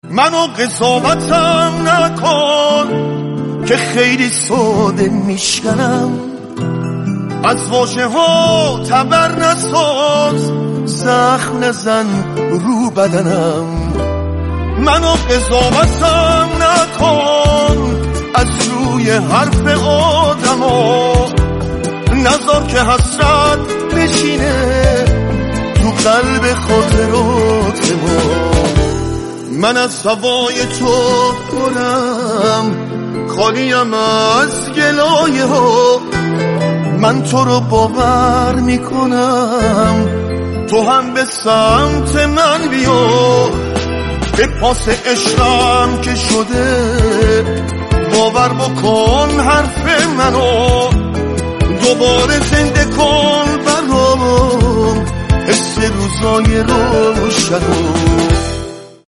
منو قضاوتم نکن که خیلی ساده میشکنم، از واژه ها تبر نساز، زخم نزن رو بدنم. منو قضاوتم نکن از روی حرف آدما، نذار که حسرت بشینه تو قلب خاطرات ما. من از هوای تو پرم، خالیم از گلایه ها، من تو رو باور میکنم، تو هم به سمت من بیا، به پاس عشقم که شده باور بکن حرف منو، دوباره زنده کن برام حس روزای روشنو.